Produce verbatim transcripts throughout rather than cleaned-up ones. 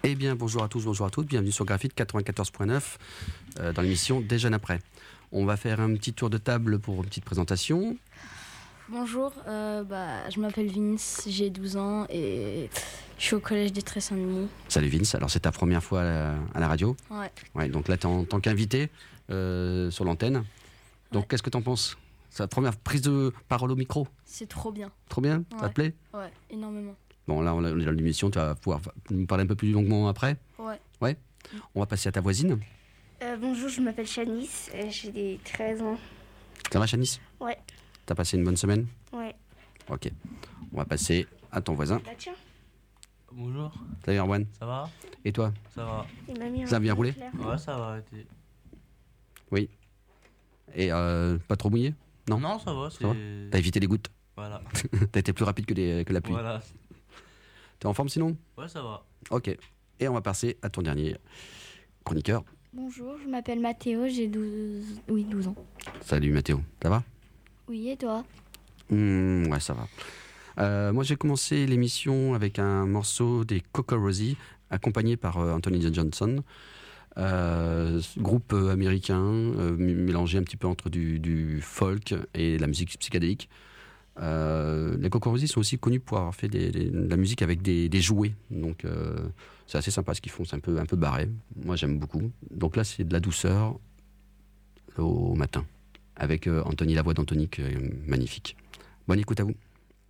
Eh bien, bonjour à tous, bonjour à toutes, bienvenue sur Graphite quatre-vingt-quatorze point neuf euh, dans l'émission Déjeune après. On va faire un petit tour de table pour une petite présentation. Bonjour, euh, bah, je m'appelle Vince, j'ai douze ans et je suis au collège des Très Saint-Denis. Salut Vince, alors c'est ta première fois à la, à la radio ? Ouais. Ouais, donc là, tu es en tant qu'invité euh, sur l'antenne. Donc Ouais. qu'est-ce que tu en penses ? C'est la première prise de parole au micro ? C'est trop bien. Trop bien ? Ça Ouais. te plaît ? Ouais, énormément. Bon, là, on est dans l'émission, tu vas pouvoir nous parler un peu plus longuement après. Ouais. Ouais ? On va passer à ta voisine. Euh, bonjour, je m'appelle Chanice, euh, j'ai des treize ans. Ça va, Chanice ? Ouais, T'as passé une bonne semaine ? ouais. Ok. On va passer à ton voisin. Bah tiens, Bonjour, Salut Erwan. ça va? Et toi ? Ça va? il m'a mis un Ça a bien roulé clair. Ouais, ça va. t'es- Oui. Et euh, pas trop mouillé ? Non. Non, ça va, Ça va c'est. T'as évité les gouttes. Voilà. T'as été plus rapide que, les, que la pluie. Voilà. T'es en forme sinon ? Ouais, ça va. Ok. Et on va passer à ton dernier chroniqueur. Bonjour, je m'appelle Mathéo, j'ai douze... Oui, douze ans. Salut Mathéo. Ça va ? Oui, et toi? Mmh, Ouais, ça va. Euh, moi, j'ai commencé l'émission avec un morceau des Coco Rosie, accompagné par euh, Anthony Johnson. Euh, groupe euh, américain, euh, m- mélangé un petit peu entre du, du folk et la musique psychédélique. Euh, les Coco Rosie sont aussi connus pour avoir fait des- des- de la musique avec des, des jouets. Donc, euh, c'est assez sympa ce qu'ils font. C'est un peu, un peu barré. Moi, j'aime beaucoup. Donc là, c'est de la douceur au matin. Avec euh, Anthony, la voix d'Anthony, qui est magnifique. Bonne écoute à vous.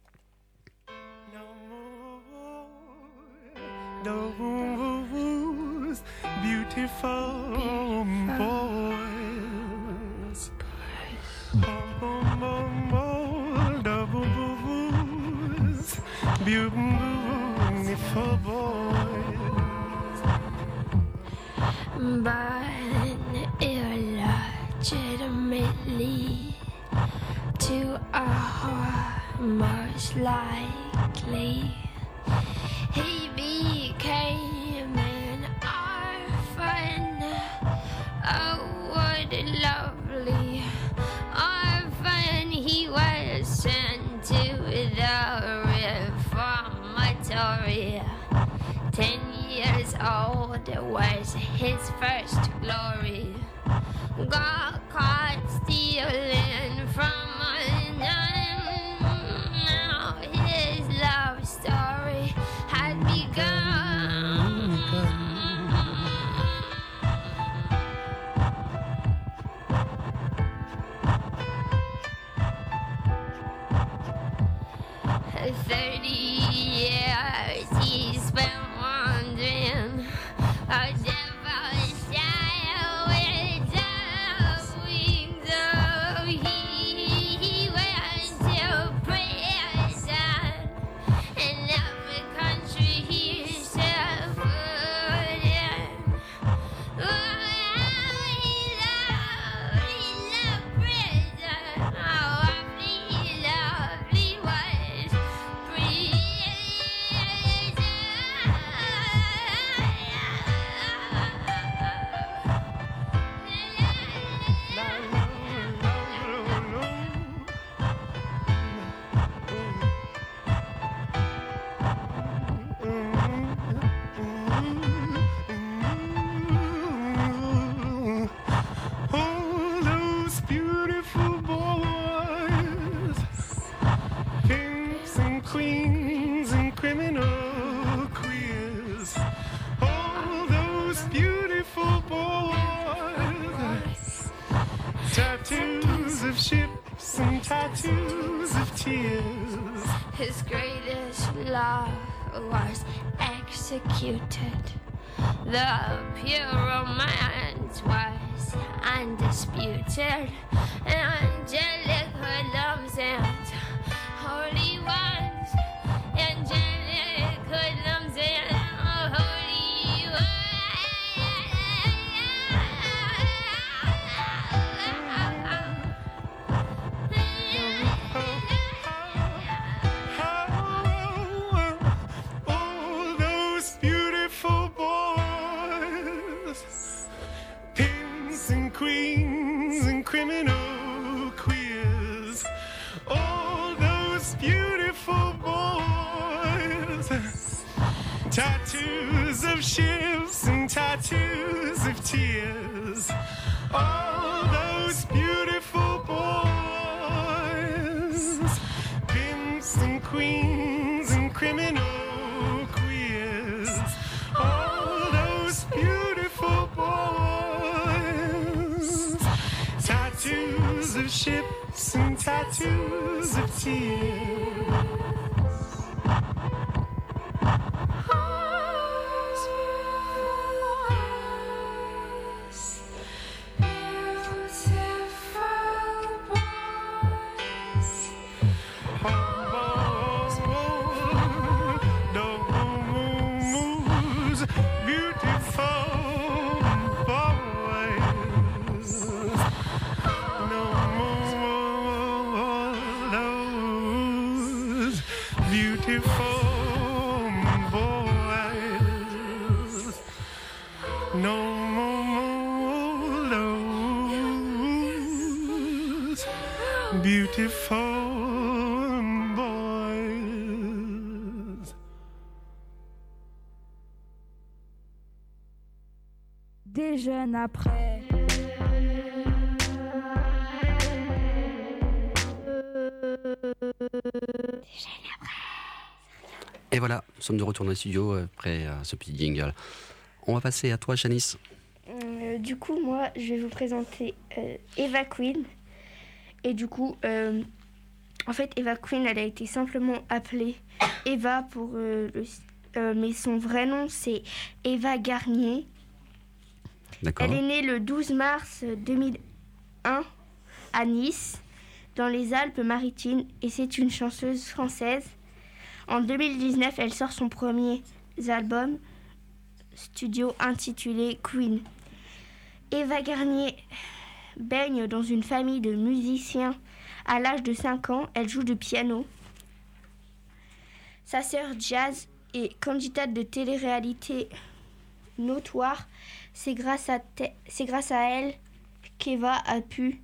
Those beautiful boys. Those beautiful boys. But illegitimately to a whore, most likely he became an orphan. Oh, what a lovely orphan. He was sent to the reformatory. Ten years old was his first glory. Got caught stealing from a nun. Now his love story had begun. Thirty years he spent wandering a devil's child with the wings of he, he went to prison in every country he set foot in. Oh, he loved, he loved prison. Oh, awfully lovely was prison. All those beautiful boys, kings and queens and criminal queers. All those beautiful boys, tattoos of ships and tattoos of tears. His greatest love was executed. The pure romance was undisputed. Angelic hoodlums and holy ones. Angelic hoodlums and holy All those beautiful boys, kings and queens and criminal queers. All those beautiful boys, tattoos of ships and tattoos of tears. All those beautiful boys, pimps and queens and criminal queers. All those beautiful boys, tattoos of ships and tattoos of tears. Beautiful boys. Des jeunes après. Et voilà, nous sommes de retour dans les studios après euh, ce petit jingle. On va passer à toi, Janice. Euh, du coup, moi, je vais vous présenter euh, Eva Queen. Et du coup, euh, en fait, Eva Queen, elle a été simplement appelée Eva pour euh, le, euh, mais son vrai nom, c'est Eva Garnier. D'accord. Elle est née le douze mars deux mille un à Nice, dans les Alpes-Maritimes, et c'est une chanteuse française. En deux mille dix-neuf, elle sort son premier album studio intitulé Queen. Eva Garnier baigne dans une famille de musiciens. À l'âge de cinq ans, elle joue du piano. Sa sœur Jazz est candidate de télé-réalité notoire. C'est grâce à, te- c'est grâce à elle qu'Eva a pu,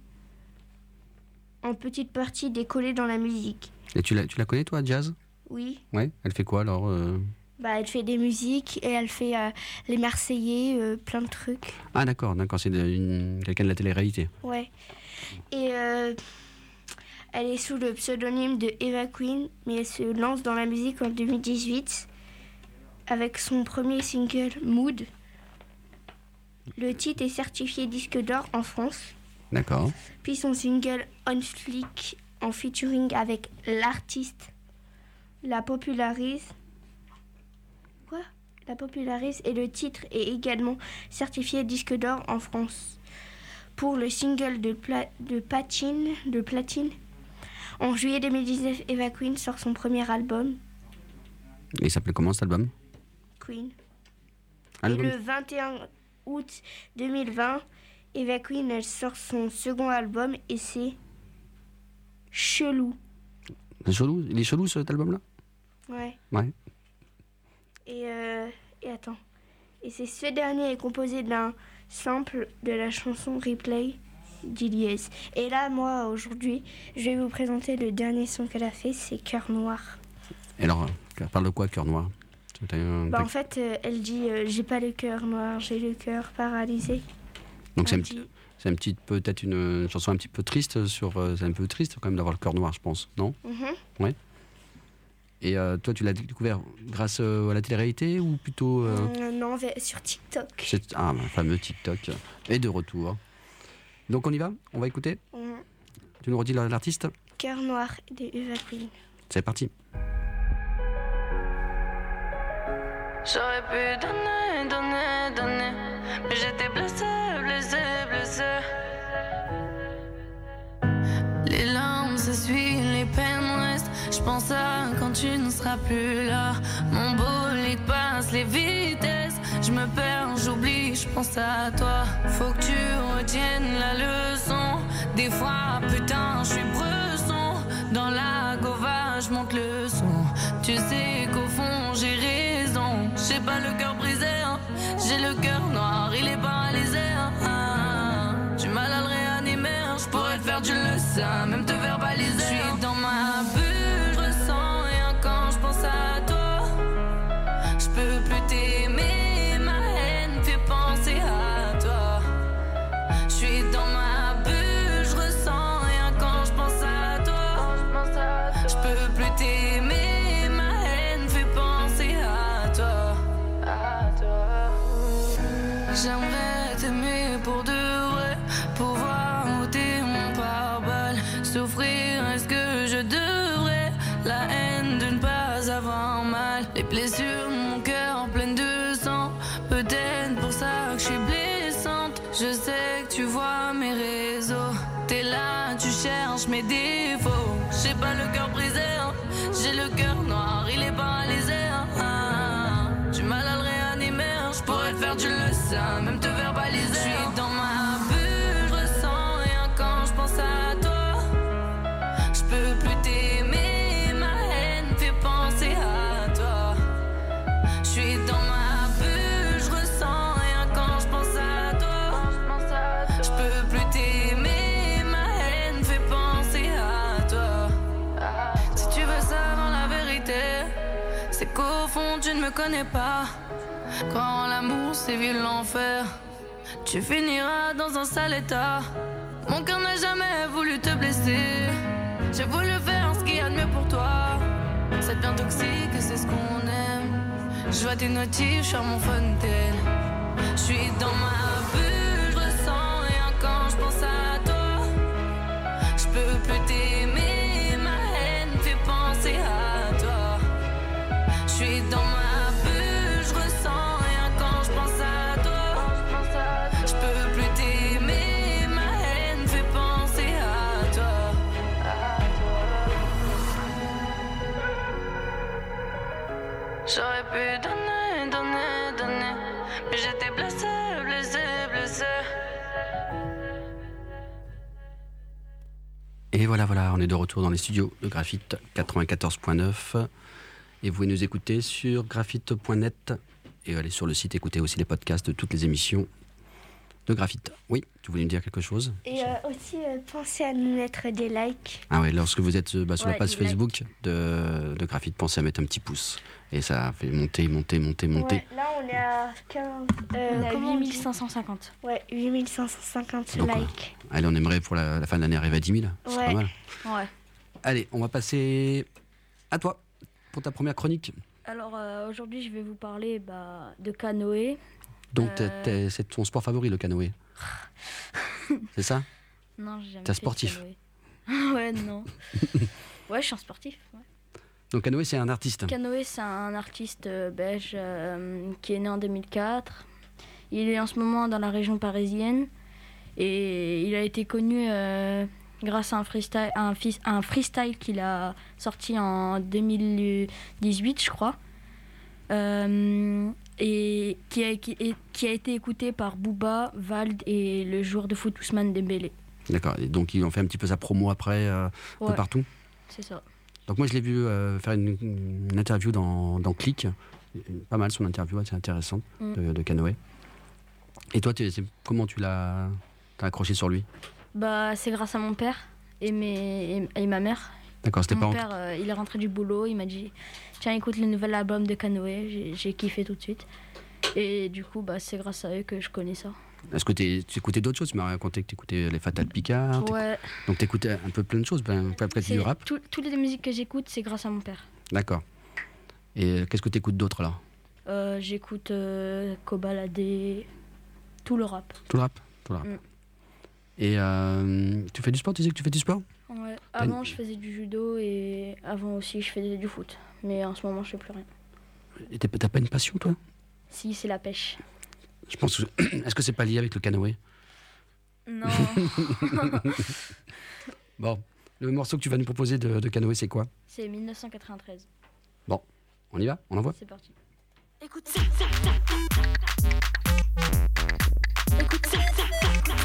en petite partie, décoller dans la musique. Et tu la, tu la connais, toi, Jazz ? Oui. Ouais. Elle fait quoi alors euh... Bah, elle fait des musiques et elle fait euh, les Marseillais, euh, plein de trucs. Ah d'accord, d'accord, c'est de, une, quelqu'un de la télé-réalité. Ouais. Et euh, elle est sous le pseudonyme de Eva Queen, mais elle se lance dans la musique en deux mille dix-huit avec son premier single Mood. Le titre est certifié disque d'or en France. D'accord. Puis son single On Flick en featuring avec l'artiste la popularise. Quoi ? La popularise et le titre est également certifié disque d'or en France. Pour le single de, pla- de, platine, de platine, en juillet deux mille dix-neuf, Eva Queen sort son premier album. Et il s'appelait comment cet album ? Queen. Album. Et le vingt et un août deux mille vingt, Eva Queen elle sort son second album et c'est Chelou. C'est chelou, il est chelou cet album-là ? Ouais. Ouais. Et, euh, et attends. Et c'est ce dernier est composé d'un sample de la chanson Replay d'Iliès. Et là, moi, aujourd'hui, je vais vous présenter le dernier son qu'elle a fait, c'est Cœur Noir. Et alors, elle parle de quoi, Cœur Noir ? Un... Bah, en fait, euh, elle dit euh, j'ai pas le cœur noir, j'ai le cœur paralysé. Donc c'est, un, dit... c'est un petit, peut-être une, une chanson un petit peu triste sur. Euh, c'est un peu triste quand même d'avoir le cœur noir, je pense, non ? Mm-hmm. Ouais. Et euh, toi, tu l'as découvert grâce euh, à la télé-réalité ou plutôt euh... euh, Non, sur TikTok. C'est, ah, le fameux TikTok. Et de retour. Donc on y va ? On va écouter ? Mm. Tu nous redis l'artiste ? Cœur Noir de Eva Queen. C'est parti. J'aurais pu donner, donner, donner, mais j'étais blessé, blessé, blessé. Les larmes s'essuient, les peines restent. Je pense à quand tu ne seras plus là. Mon bolide passe les vitesses. Je me perds, j'oublie, je pense à toi. Faut que tu retiennes la leçon. Des fois, putain, je suis bresson. Dans la gova, je monte le son. Tu sais qu'au fond, j'ai raison. J'ai pas le cœur brisé, hein. J'ai le cœur noir, il est paralysé, hein. J'ai mal à le réanimer, hein. Je pourrais te faire du le sein, même te verbaliser. Je suis dans ma bulle, je ressens rien quand je pense à toi. Je peux plus t'aimer, ma haine fait penser à toi. Je suis dans ma bulle, je ressens rien quand je pense à toi. Je peux plus t'aimer, ma haine fait penser à toi. J'aimerais t'aimer pour de vrai, pouvoir ôter mon pare-balles. Souffrir, est-ce que je devrais? La haine de ne pas avoir mal. Les blessures, mon cœur plein de sang. Peut-être pour ça que je suis blessante. Je sais que tu vois mes réseaux. T'es là, tu cherches mes défauts. J'ai pas le cœur brisé, hein. J'ai le cœur noir, il est paralysé, hein. Ah, du mal à le réanimer, hein. Je pourrais te faire du leçon, même te verbaliser. Je suis dans ma bulle, je ressens rien quand je pense à toi. Je peux plus t'aimer, ma haine fait penser à toi. Je suis dans ma bulle, je ressens rien quand je pense à toi. Je peux plus t'aimer, ma haine fait penser à toi. Si tu veux savoir la vérité, c'est qu'au fond tu ne me connais pas. Quand l'amour sévit l'enfer, tu finiras dans un sale état. Mon cœur n'a jamais voulu te blesser. J'ai voulu faire ce qu'il y a de mieux pour toi. C'est bien toxique, c'est ce qu'on aime. Je vois tes notifs sur mon fontaine. Je suis dans ma bulle, je ressens rien quand je pense à toi. Je peux plus t'aimer, ma haine fait penser à toi. Je suis dans ma bulle, je ressens rien quand je pense à toi. Je peux plus t'aimer, ma haine fait penser à toi. J'aurais pu donner, donner, donner, mais j'étais blessé, blessé, blessé. Et voilà, voilà, on est de retour dans les studios de Graphite quatre-vingt-quatorze point neuf. Et vous pouvez nous écouter sur graphite point net. Et allez sur le site écouter aussi les podcasts de toutes les émissions de Graphite. Oui, tu voulais nous dire quelque chose? Et euh, aussi, euh, pensez à nous mettre des likes. Ah oui, lorsque vous êtes bah, sur Ouais, la page des Facebook de, de Graphite, pensez à mettre un petit pouce. Et ça fait monter, monter, monter, monter. Ouais, là, on est à quinze. Euh, On est à comment on huit dit mille cinq cent cinquante. Ouais, huit mille cinq cent cinquante Donc, likes. Allez, on aimerait pour la, la fin de l'année arriver à dix mille. C'est Ouais. pas mal. Ouais. Allez, on va passer à toi pour ta première chronique. Alors euh, aujourd'hui, je vais vous parler bah, de canoë. Donc, Euh. t'es- t'es- c'est ton sport favori, le canoë. C'est ça? Non, j'ai jamais T'es un fait de sportif. canoë. Ouais, non. Ouais, je suis un sportif. Ouais. Donc, canoë, c'est un artiste. Canoë, c'est un artiste euh, belge euh, qui est né en deux mille quatre. Il est en ce moment dans la région parisienne et il a été connu euh, grâce à un freestyle, à un, fis- à un freestyle qu'il a sorti en deux mille dix-huit, je crois, euh, et qui a, qui, et- qui a été écouté par Booba, Vald et le joueur de foot Ousmane Dembélé. D'accord. Et donc, ils ont fait un petit peu sa promo après, euh, un peu Ouais, partout. c'est ça. Donc, moi, je l'ai vu euh, faire une, une interview dans, dans Click. Pas mal son interview, c'est intéressant, Mm. de, de canoë. Et toi, tu- c'est- comment tu l'as t'as accroché sur lui? Bah, c'est grâce à mon père et, mes, et, et ma mère. D'accord, c'était pas Mon en- père, euh, il est rentré du boulot, il m'a dit tiens, écoute le nouvel album de Canoë. J'ai, j'ai kiffé tout de suite. Et du coup, bah, c'est grâce à eux que je connais ça. Est-ce que t'es- tu écoutais d'autres choses? Tu m'as raconté que tu écoutais les Fatal Picard. t'écou- Ouais, Donc tu écoutais un peu plein de choses, ben, après c'est- du rap. tout- toutes les musiques que j'écoute, c'est grâce à mon père. D'accord. Et euh, qu'est-ce que tu écoutes d'autre là? Euh, j'écoute euh, Kobalade, tout le rap. Tout le rap, tout le rap. Mm. Et euh, tu fais du sport? Tu disais que tu fais du sport? Ouais. T'as une- Avant, je faisais du judo et avant aussi, je faisais du foot. Mais en ce moment, je fais plus rien. Et t'es- t'as pas une passion toi? Si, c'est la pêche. Je pense que... Est-ce que c'est pas lié avec le canoë? Non. Bon, le morceau que tu vas nous proposer de, de canoë, c'est quoi? C'est mille neuf cent quatre-vingt-treize. On y va? On envoie? C'est parti. Écoute ça, ça, ça. Écoute ça, ça, ça.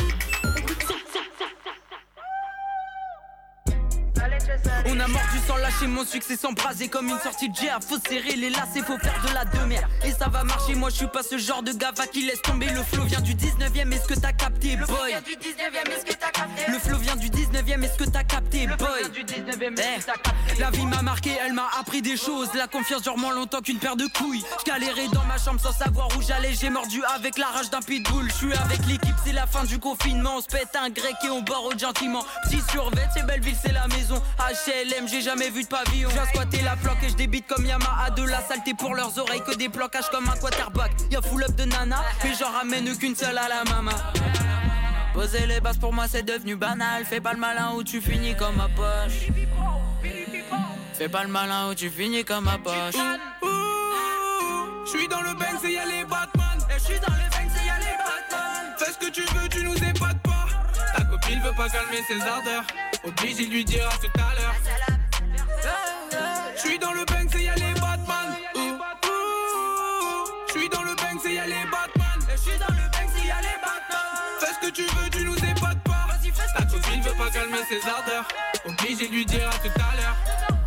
Écoute ça, ça, ça. On a mordu sans lâcher marcher, mon succès s'embraser comme une sortie de G A. Faut serrer les lacets, faut faire de la demeure. Et ça va marcher, moi je suis pas ce genre de gars qui laisse tomber. Le flow vient du dix-neuvième, est-ce que t'as capté, boy? Le flow vient du dix-neuvième, est-ce que t'as capté? Le flow vient du dix-neuvième, est-ce que t'as capté, boy? Du dix-neuvième, est-ce que t'as capté? La vie m'a marqué, elle m'a appris des choses. La confiance dure moins longtemps qu'une paire de couilles. J'galérais dans ma chambre sans savoir où j'allais. J'ai mordu avec la rage d'un pitbull. J'suis avec l'équipe, c'est la fin du confinement. On se pète un grec et on barre gentiment. Petit survêt, c'est Belleville, c'est la maison. H L M, j'ai jamais vu de pavillon. J'ai squatté la floque et j'débite comme Yamaha. De la saleté pour leurs oreilles, que des blocages comme un quarterback. Y'a full up de nana, mais j'en ramène qu'une seule à la mama. Poser les bases pour moi c'est devenu banal. Fais pas le malin ou tu finis comme ma poche. Fais pas le malin ou tu finis comme ma poche. J'suis dans le Banks et y'a les Batman. Et j'suis dans le Banks et y'a les Batman. Fais ce que tu veux, tu nous épates pas. Ta copine veut pas calmer ses ardeurs. Obligé de lui dire à tout à l'heure. J'suis dans le Banks et y'a les Batman. J'suis dans le Banks et y'a les Batman. Et j'suis dans le Banks et y'a les Batman. Fais ce que tu veux, tu nous épates pas. Ta copine veut pas calmer ses ardeurs. Obligé de lui dire à tout à l'heure.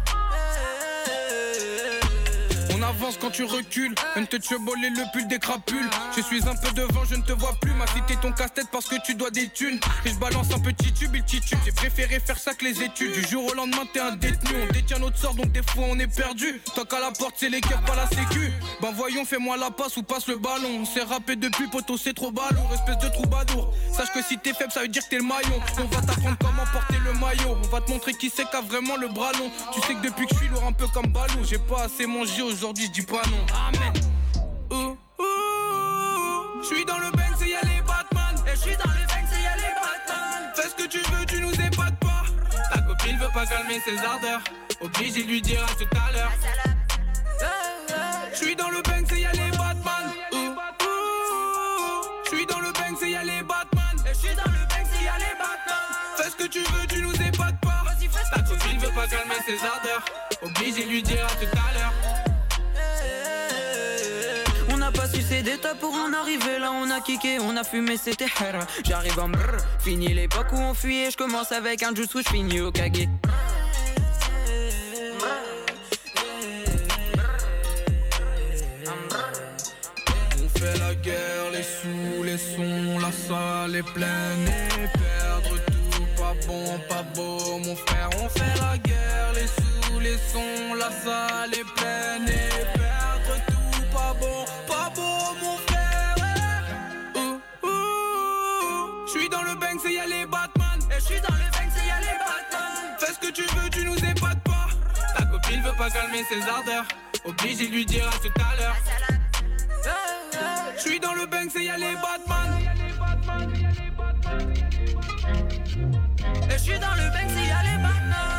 On avance quand tu recules, untouchable et le pull des crapules. Je suis un peu devant, je ne te vois plus. Ma cité ton casse-tête parce que tu dois des thunes. Et je balance un petit tube, il titube. J'ai préféré faire ça que les études. Du jour au lendemain t'es un détenu. On détient notre sort donc des fois on est perdu. Tant qu'à la porte c'est les keufs pas la sécu. Ben voyons fais-moi la passe ou passe le ballon. On s'est rappé depuis poteau c'est trop ballon. Espèce de troubadour. Sache que si t'es faible ça veut dire que t'es le maillon. On va t'apprendre comment porter le maillot. On va te montrer qui c'est qu'a vraiment le bras long. Tu sais que depuis que je suis lourd un peu comme Balou. J'ai pas assez mangé aujourd'hui, je dis pas non. Amen. Ouh, ouh, j'suis dans le Banks et y'a les Batman. Et j'suis dans le Banks et y'a les Batman. Fais ce que tu veux, tu nous épates pas. Ta copine veut pas calmer ses ardeurs. Obligé de lui dire à tout à l'heure. J'suis dans le Banks et y'a les Batman. Ouh, ouh, j'suis dans le Banks et y'a les Batman. Et j'suis dans le Banks et y'a les Batman. Fais ce que tu veux, tu nous épates pas. Ta copine veut pas calmer ses ardeurs. Obligé de lui dire à tout à l'heure. On n'a pas sucé d'état pour en arriver là, on a kické, on a fumé, c'était her. J'arrive en brrr, fini l'époque où on fuyait, je commence avec un jutsu, je finis au Kage. On fait la guerre, les sous, les sons, la salle est pleine et perdre tout, pas bon, pas beau, mon frère. On fait la guerre, les sous, les sons, la salle est pleine et perdre tout, pas bon, pas beau, mon frère. Ouh, ouh, j'suis dans le Banks et y'a les Batman. Et j'suis dans le Banks et y'a les Batman. Fais ce que tu veux, tu nous épates pas. Ta copine veut pas calmer ses ardeurs. Obligé de lui dire à tout à l'heure. J'suis dans le Banks et y'a les Batman. Et j'suis dans le Banks et y'a les Batman.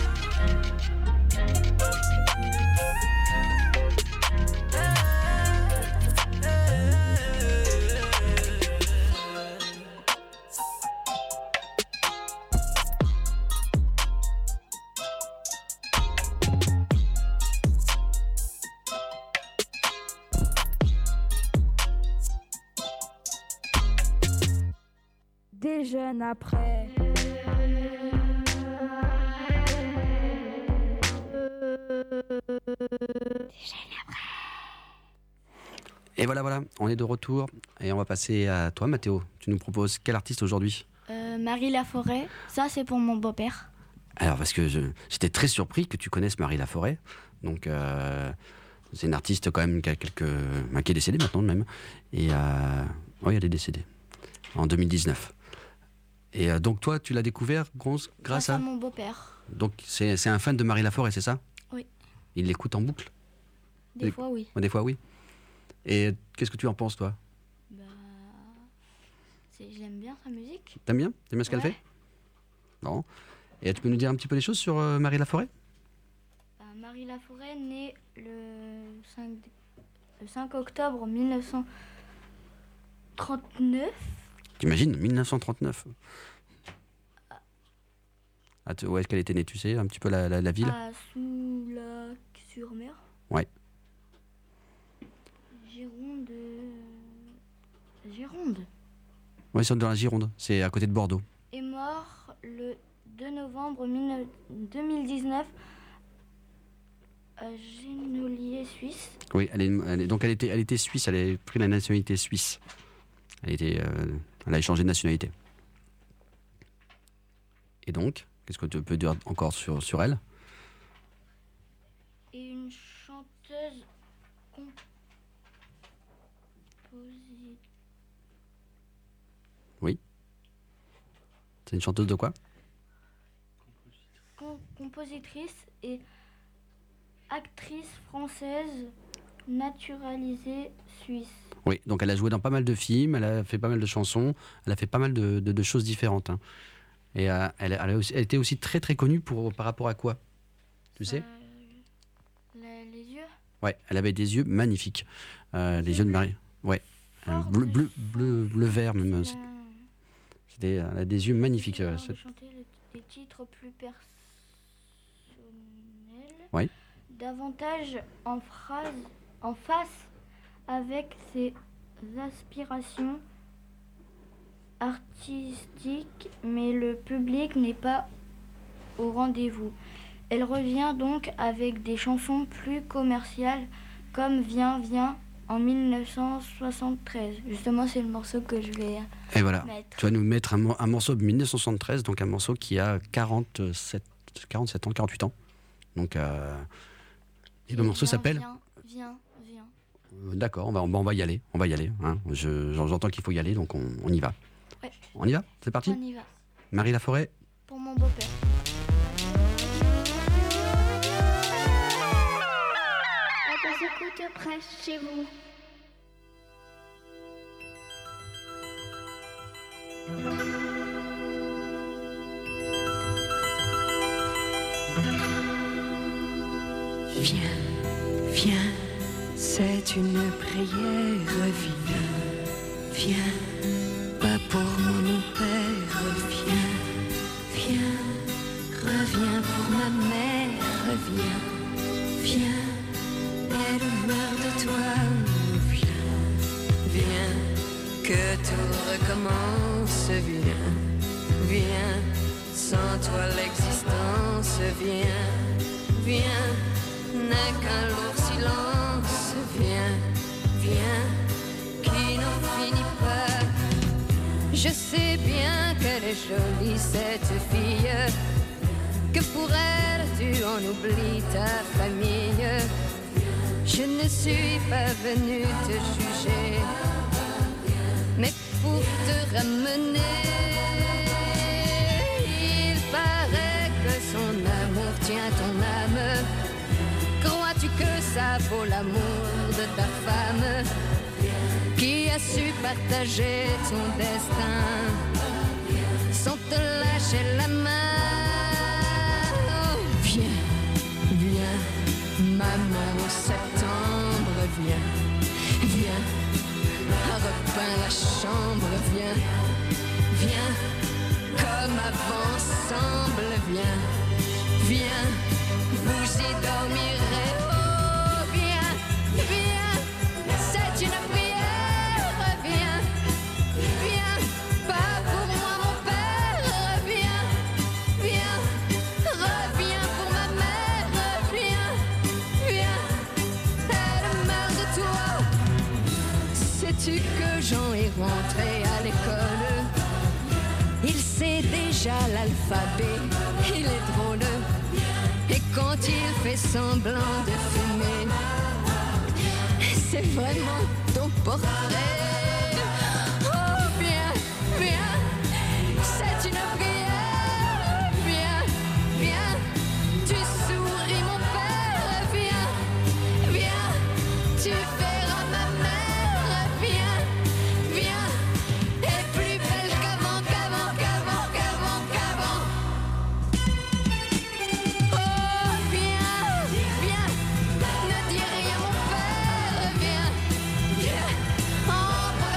Des jeunes après. Et voilà, voilà, on est de retour et on va passer à toi, Mathéo. Tu nous proposes quel artiste aujourd'hui ? Euh, Marie Laforêt, ça c'est pour mon beau-père. Alors, parce que je, j'étais très surpris que tu connaisses Marie Laforêt. Donc, euh, c'est une artiste quand même qui a quelques... Bah, qui est décédée maintenant même. Et euh, oui, elle est décédée en deux mille dix-neuf. Et euh, donc, toi, tu l'as découvert grâce, grâce à... à mon beau-père. Donc, c'est, c'est un fan de Marie Laforêt, c'est ça ? Oui. Il l'écoute en boucle ? Des fois, oui. Des fois, oui. Et qu'est-ce que tu en penses, toi ? Bah, c'est, j'aime bien sa musique. T'aimes bien ? T'aimes bien ce qu'elle Ouais. fait ? Bon. Et tu peux nous dire un petit peu des choses sur euh, Marie Laforêt ? Bah, Marie Laforêt, née le cinq, le cinq octobre mille neuf cent trente-neuf. T'imagines, dix-neuf cent trente-neuf. Ah, tu- où est-ce qu'elle était née, tu sais, un petit peu la, la, la ville ? À Soulac-sur-Mer. Ouais. Gironde. Gironde. Ouais, c'est dans la Gironde, c'est à côté de Bordeaux. Est mort le deux novembre deux mille dix-neuf à Genolier suisse. Oui, elle est, elle est- donc elle était, elle était suisse, elle a pris la nationalité suisse. Elle, était, euh, elle a changé de nationalité. Et donc, qu'est-ce que tu peux dire encore sur, sur elle? Et une chanteuse compositrice. Oui. C'est une chanteuse de quoi? Com- compositrice et actrice française naturalisée suisse. Oui, donc elle a joué dans pas mal de films, elle a fait pas mal de chansons, elle a fait pas mal de, de- de choses différentes. hein. Et euh, elle, elle, a aussi- elle était aussi très très connue pour, par rapport à quoi? Tu sais? Euh, les, les yeux. Ouais, elle avait des yeux magnifiques. Euh, les yeux de Marie. Ouais. Euh, bleu, bleu, bleu, bleu vert même. Elle a- C'était, elle a des yeux magnifiques. elle euh, a cette- chanté le- des titres plus personnels. Oui. Davantage en phrase, en face avec ses aspirations artistiques, mais le public n'est pas au rendez-vous. Elle revient donc avec des chansons plus commerciales comme Viens, viens en mille neuf cent soixante-treize. Justement, c'est le morceau que je vais Et voilà. mettre. Tu vas nous mettre un, mo- un morceau de mille neuf cent soixante-treize, donc un morceau qui a quarante-sept, quarante-sept ans, quarante-huit ans. Donc, euh, et le morceau Viens, s'appelle. Viens, viens, viens. Euh, D'accord, on va, on va y aller. On va y aller. hein. Je- j'en- J'entends qu'il faut y aller, donc on, on y va. Ouais. On y va? C'est parti? On y va. Marie Laforêt. Pour mon beau-père. On s'écoute près chez vous. Viens, viens, c'est une prière, viens, viens, pas pour moi mon père, viens, viens, reviens pour ma mère, viens, viens, elle meurt de toi, viens, viens, que tout recommence, viens, viens, sans toi l'existence, viens. Viens, n'est qu'un lourd silence. Viens, viens, qui n'en finit pas. Je sais bien qu'elle est jolie, cette fille, que pour elle tu en oublies ta famille. Je ne suis pas venue te juger, mais pour te ramener. Il paraît que son amour tient ton âme. Crois-tu que ça vaut l'amour de ta femme qui a su partager ton destin sans te lâcher la main? Oh, viens, viens, maman au septembre, viens, viens, repeins la chambre, viens, viens, comme avant ensemble, viens, viens, vous y dormirez. Oh, viens, viens, c'est une prière, viens, viens, pas pour moi mon père, viens, viens, reviens pour ma mère, viens, viens, elle meurt de toi. Sais-tu que Jean est rentré à l'école? Il sait déjà l'alphabet, il est drôle. Et quand il fait semblant de fumer, c'est vraiment ton portrait. Oh, viens, viens, c'est une prière. Viens, viens, tu souris mon père. Viens, viens, tu verras ma mère. Viens, viens, et plus belle qu'avant, qu'avant, qu'avant, qu'avant, qu'avant. Oh, viens, viens, ne dis rien mon père. Viens, viens, embrasse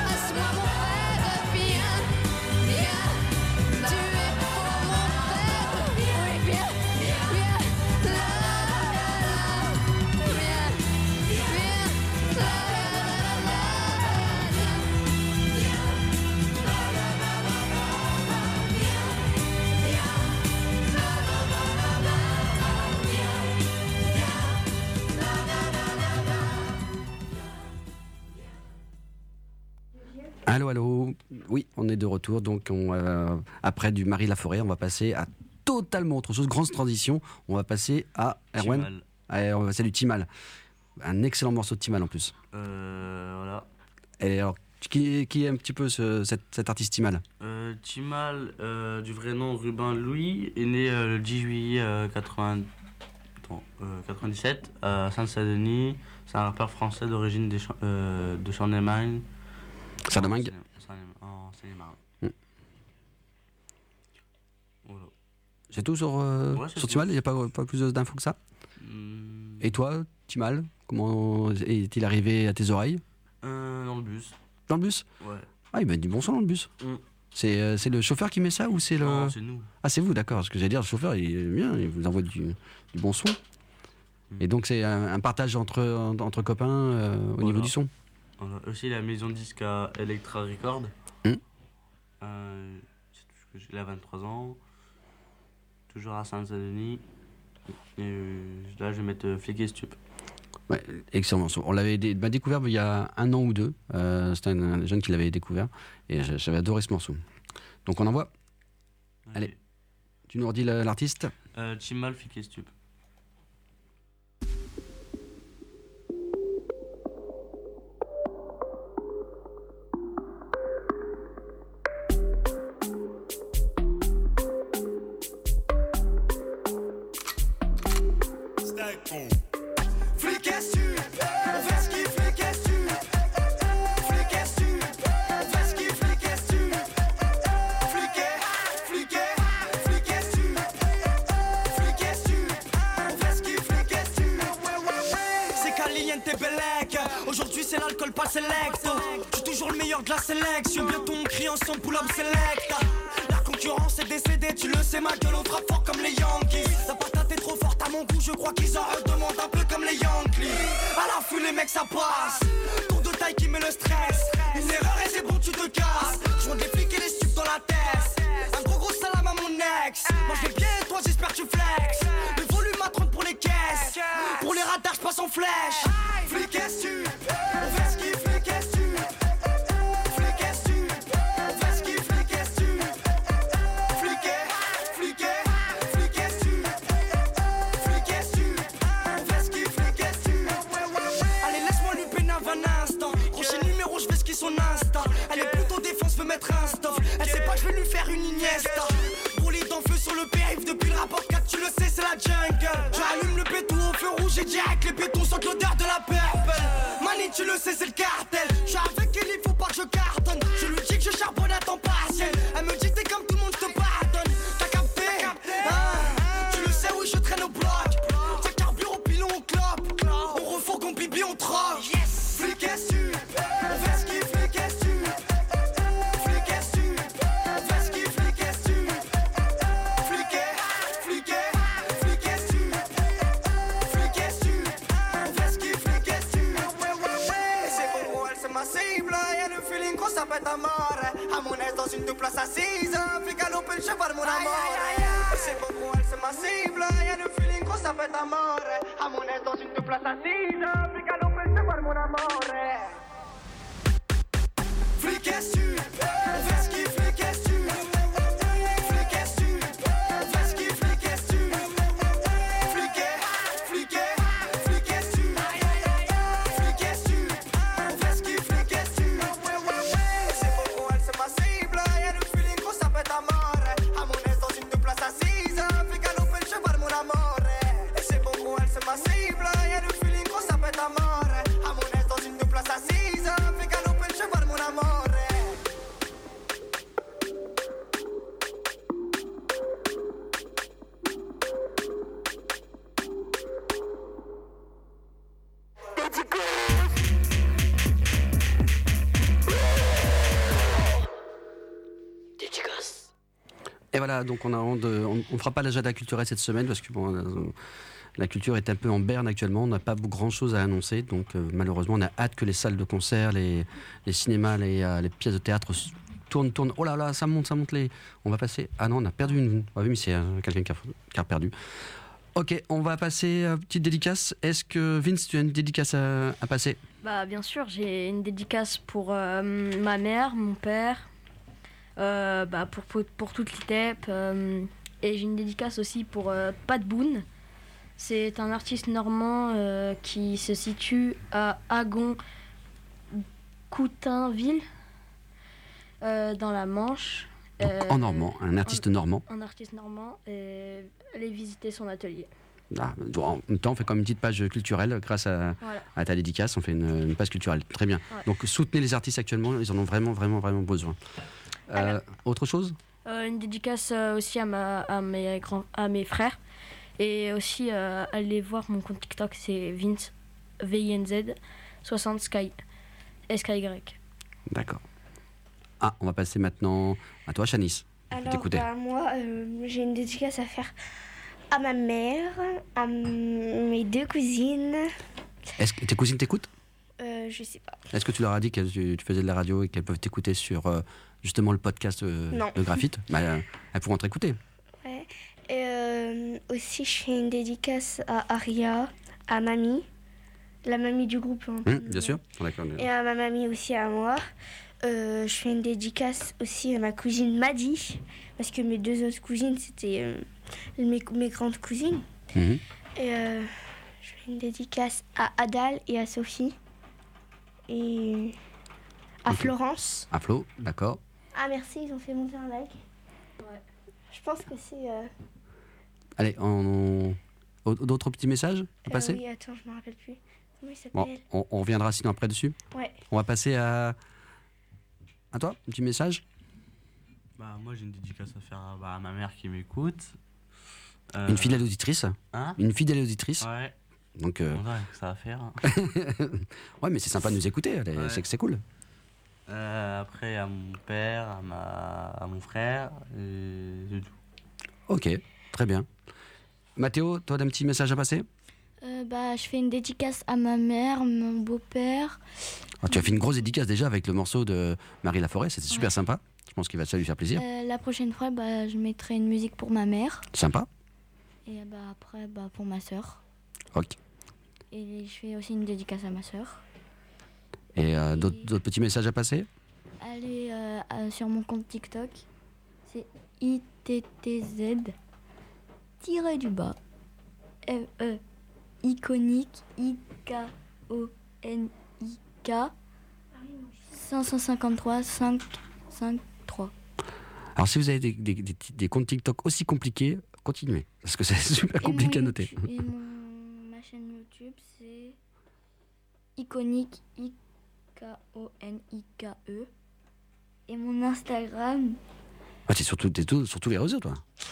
Allô, allô. Oui, on est de retour. Donc, on, euh, après du Marie Laforêt, on va passer à totalement autre chose. Grande transition. On va passer à Erwan. Timal. Allez, on va passer du Timal. Un excellent morceau de Timal en plus. Euh, voilà. Et alors, qui, qui est un petit peu ce, cet, cet artiste Timal? Euh, Timal, euh, du vrai nom Rubin Louis, est né euh, le dix juillet euh, quatre-vingts... attends, euh, quatre-vingt-dix-sept à Saint-Denis. C'est un rappeur français d'origine des Cha- euh, de Charlemagne. Charlemagne. En Seine-et-Marne. Mm. Voilà. C'est tout sur, euh, Ouais, c'est sur tout. Timal? Il n'y a pas, pas plus d'infos que ça? Mm. Et toi, Timal, comment est-il arrivé à tes oreilles? Euh, dans le bus. Dans le bus? Ouais. Ah, il met du bon son dans le bus. Mm. C'est, euh, c'est le chauffeur qui met ça ou c'est le... Non, c'est nous. Ah, c'est vous, d'accord. Parce que j'allais dire, le chauffeur, il est bien, il vous envoie du, du bon son. Mm. Et donc, c'est un, un partage entre, entre copains euh, au Voilà. niveau du son. On a aussi la maison de disque à Electra Record. Mm. Euh, c'est tout ce que j'ai là, vingt-trois ans. Toujours à Saint-Denis. Et euh, là, je vais mettre euh, Flic et Stup. Ouais, excellent morceau. On l'avait dé- bah, découvert il y a un an ou deux. Euh, c'était un, un jeune qui l'avait découvert. Et j'a- j'avais adoré ce morceau. Donc, on envoie. Allez. Tu nous redis la- l'artiste? Euh, Timal, Flic et Stup. Flic et stup, on fait ce qu'il flic et stup. Flic et stup, on fait ce qu'il flic et stup. Flic et, flic et, flic et stup. Flic et stup, on fait ce qu'il flic et stup. C'est Caliente Belek. Aujourd'hui c'est l'alcool pas select. J'suis toujours le meilleur de la sélection. Bientôt on crie ensemble pull up select. La concurrence est décédée, tu le sais ma gueule on frappe fort comme les Yankees. Ta patate est trop forte à mon goût, je crois qu'ils en redemandent un peu comme les Yankees. À l'affût les mecs ça passe. Tour de taille qui met le stress. Une erreur et c'est bon tu te casses. J'vois des flics et les stupes dans la tête. Un gros gros salam à mon ex. Moi je vais bien et toi j'espère que tu flex. Le volume à trente pour les caisses. Pour les radars je passe en flèche. Flic et stup, on fait ce qu'il flic et stup. Flic et stup, on fait ce qu'il flic et stup. Flic et, flic et, flic et stup. Flic et stup, on fait ce qu'il flic et stup. Allez laisse-moi lui pénave un instant. Prochain numéro je vais ce qui son Insta. Elle est plutôt défense, veut mettre un stop. Elle sait pas que je vais lui faire une Iniesta. Brûlé d'enfeu sur le périph' depuis le rapport quatre, tu le sais c'est la jungle. J'allume le béton au feu rouge et direct les bétons sentent l'odeur de la purple. Mani tu le sais c'est le cartel. J'suis avec elle il faut pas que je cartonne. Je lui dis que je charbonne à temps partiel. Elle me dit t'es comme tout le monde je te pardonne. T'as capté, hein? Tu le sais oui je traîne au bloc. Ça carbure au pilon au clope. On refourgue on bibi on troque. Flic et stup, on fait ce qu'il flic et stup. Flic et stup, on fait ce qu'il flic et stup. Flic et, flic et, flic et stup. Flic et stup, on fait ce qu'il flic et stup. Et c'est bon pour elle, c'est ma cible. Y'a le feeling qu'on s'appelle à mort. À mon aise dans une double place assise. Fais galoper le cheval, mon amour. Et c'est bon pour elle, c'est ma cible. Y'a le feeling qu'on s'appelle à mort. À mon aise dans une double place assise. Fais galoper le cheval, mon amour. Flic et stup, on fait ce qu'il flic et stup. Flic et stup, on fait ce qu'il flic et stup. Flic et, flic et, flic et stup. Flic et stup, on fait ce qu'il flic et stup. Et c'est bon pour elle, c'est ma cible. Y'a le feeling qu'on s'appelle à mort. À mon aise dans une double place assise. Fais galoper le cheval, mon amour. Et c'est bon pour elle, c'est ma cible. Y'a le feeling qu'on s'appelle à mort. À mon aise dans une double place assise. Fais galoper le cheval, mon amour. Et voilà, donc on a honte de- on, on fera pas l'agenda culturel cette semaine parce que bon, euh, la culture est un peu en berne actuellement. On n'a pas grand chose à annoncer, donc euh, malheureusement, on a hâte que les salles de concert, les, les cinémas, les, euh, les pièces de théâtre s- tournent, tournent. Oh là là, ça monte, ça monte les. On va passer. Ah non, on a perdu une. Ah oui, mais c'est euh, quelqu'un qui a, qui a perdu. Ok, on va passer à une petite dédicace. Est-ce que Vince, tu as une dédicace à, à passer? Bah, bien sûr, j'ai une dédicace pour euh, ma mère, mon père, euh, bah, pour, pour, pour toute l'I T E P. Euh, et j'ai une dédicace aussi pour euh, Pat Boone. C'est un artiste normand euh, qui se situe à Agon-Coutainville, euh, dans la Manche. Donc, Euh, en normand, un artiste un, normand. Un artiste normand. Et allez visiter son atelier. Ah, en même temps, on fait comme une petite page culturelle grâce à, Voilà. à ta dédicace. On fait une, une page culturelle. Très bien. Ouais. Donc, soutenez les artistes actuellement. Ils en ont vraiment, vraiment, vraiment besoin. Euh, Alors. autre chose? Euh, une dédicace euh, aussi à, ma, à, mes grands, à mes frères. Et aussi, euh, allez voir mon compte TikTok, c'est Vince, V I N Z, soixante Sky, S K Y. D'accord. Ah, on va passer maintenant à toi, Shanice. Alors, bah, moi, euh, j'ai une dédicace à faire à ma mère, à m- mes deux cousines. Est-ce que tes cousines t'écoutent? Euh, je sais pas. Est-ce que tu leur as dit que tu, tu faisais de la radio et qu'elles peuvent t'écouter sur euh, justement le podcast euh, Non. de Graphite? Bah, euh, elles pourront t'écouter. Ouais. Et euh, aussi, je fais une dédicace à Aria, à Mamie, la mamie du groupe. Hein. Hum, bien sûr. D'accord. Et à ma mamie aussi, à moi. Euh, je fais une dédicace aussi à ma cousine Maddy, parce que mes deux autres cousines, c'était euh, mes, mes grandes cousines. Mhm. Et euh, je fais une dédicace à Adal et à Sophie. Et à Ok. Florence. À Flo, d'accord. Ah merci, ils ont fait monter un like. Ouais. Je pense que c'est... Euh, Allez, on, on- d'autres petits messages à euh, passer? oui, attends, je me rappelle plus. Comment il s'appelle? Bon, on, on reviendra sinon après dessus. Ouais. On va passer à... À toi, un petit message? Bah, moi, j'ai une dédicace à faire à, bah, à ma mère qui m'écoute. Euh, Une fidèle auditrice. Hein? Une fidèle auditrice. Ouais. Donc, euh, On dirait que ça va faire. hein. ouais, mais c'est sympa de nous écouter. elle est- Ouais. C'est que c'est cool. Euh, après, à mon père, à, ma, à mon frère, et c'est tout. Ok, très bien. Mathéo, toi, t'as un petit message à passer? Euh, bah, je fais une dédicace à ma mère, mon beau-père. Ah, tu as fait une grosse dédicace déjà avec le morceau de Marie Laforêt. C'était super sympa. Je pense qu'il va ça lui faire plaisir. Euh, la prochaine fois, bah, je mettrai une musique pour ma mère. Sympa. Et bah, après, bah, pour ma soeur. Ok. Et je fais aussi une dédicace à ma soeur. Et euh, d'autres d'autres petits messages à passer? Allez euh, euh, sur mon compte TikTok. C'est I T T Z tiré du bas. F E iconique I K O N I K cinq cent cinquante-trois cinq cinq trois. Alors, si vous avez des, des, des, des comptes TikTok aussi compliqués, continuez. Parce que c'est super compliqué à noter. Et mon, ma chaîne YouTube, c'est iconique I K O N I K E. Et mon Instagram, Ah, t'es surtout, t'es tout- sur tous les réseaux, toi.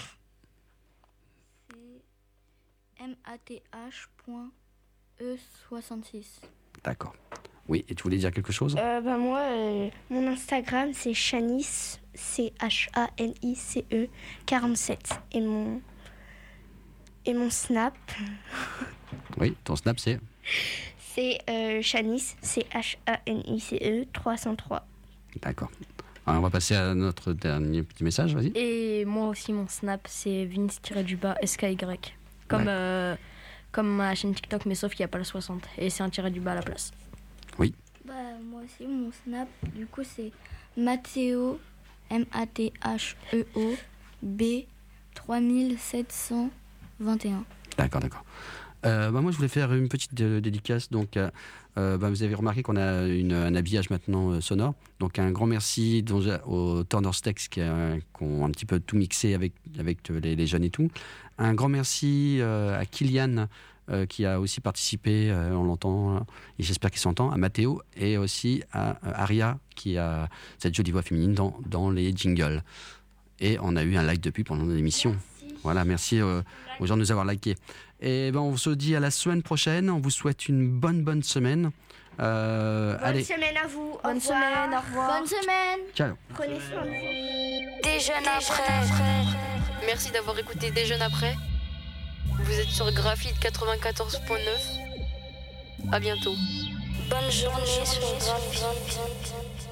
c'est M A T H point E soixante-six. D'accord. Oui, et tu voulais dire quelque chose? Euh, bah moi, euh, mon Instagram, c'est Chanice, C H A N I C E quarante-sept. Et mon, et mon Snap, Oui, ton Snap, c'est... c'est euh, Chanice, C H A N I C E trois cent trois. D'accord. Alors, on va passer à notre dernier petit message, vas-y. Et moi aussi, mon Snap, c'est Vince-du-bas S K Y. Comme, Ouais. euh, comme ma chaîne TikTok, mais sauf qu'il n'y a pas le soixante. Et c'est un tiré du bas à la place. Oui. Bah, moi aussi, mon Snap, du coup, c'est Mathéo, M A T H E O, B trois mille sept cent vingt et un. D'accord, d'accord. Euh, bah, moi, je voulais faire une petite euh, dédicace. Donc, euh, euh, bah, vous avez remarqué qu'on a une, un habillage maintenant euh, sonore. Donc, un grand merci donc, aux Turner Steaks qui, euh, qui ont un petit peu tout mixé avec, avec euh, les, les jeunes et tout. Un grand merci euh, à Kylian euh, qui a aussi participé, euh, on l'entend, euh, et j'espère qu'il s'entend, à Mathéo et aussi à euh, Aria qui a cette jolie voix féminine dans, dans les jingles. Et on a eu un like depuis pendant l'émission. Voilà, merci euh, aux gens de nous avoir likés. Et ben, on se dit à la semaine prochaine. On vous souhaite une bonne, bonne semaine. Euh, Bonne allez, semaine à vous. Bonne au revoir. semaine, au revoir. Bonne semaine! ciao. Prenez soin de vous. Déjeune après. Merci d'avoir écouté Déjeune après. Vous êtes sur Graphite quatre-vingt-quatorze point neuf. À bientôt. Bonne journée sur Graphite.